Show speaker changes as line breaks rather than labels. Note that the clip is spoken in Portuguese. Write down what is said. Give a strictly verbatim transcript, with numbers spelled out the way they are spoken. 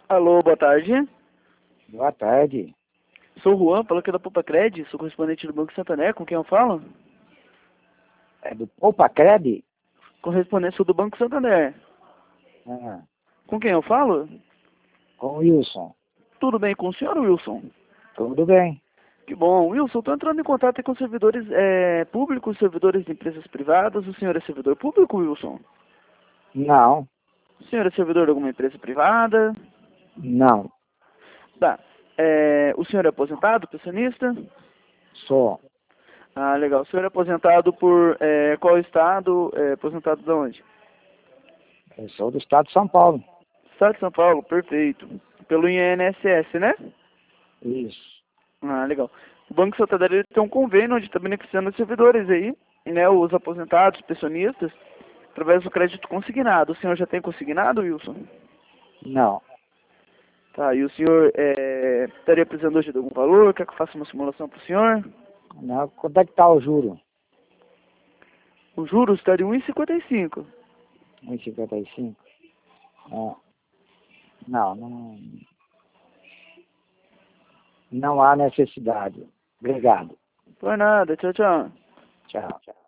Alô, boa tarde.
Boa tarde.
Sou o Juan, falo aqui da Poupa-Cred, sou correspondente do Banco Santander, com quem eu falo?
É do Poupa-Cred?
Correspondente sou do Banco Santander.
Ah,
Com quem eu falo?
com o Wilson.
Tudo bem com o senhor, Wilson?
Tudo bem.
Que bom. Wilson, estou entrando em contato com servidores é, públicos, servidores de empresas privadas. O senhor é servidor público, Wilson?
Não,
O senhor é servidor de alguma empresa privada?
não.
Tá. É, o senhor é aposentado, pensionista?
Sou.
Ah, legal. O senhor é aposentado por é, qual estado? É, aposentado de onde?
Eu sou do estado de São Paulo.
Estado de São Paulo, perfeito. Pelo I N S S, né?
Isso.
Ah, legal. O Banco Santander ele tem um convênio onde está beneficiando os servidores aí, né? Os aposentados, pensionistas, através do crédito consignado. O senhor já tem consignado, Wilson?
Não.
Tá, e o senhor é, estaria precisando hoje de algum valor? Quer que eu faça uma simulação para o senhor?
Não. Quanto é que tá o juro?
Os juros estariam um vírgula cinquenta e cinco.
um vírgula cinquenta e cinco. Ah, não, não. Não há necessidade. Obrigado.
Por nada, tchau, tchau.
Tchau.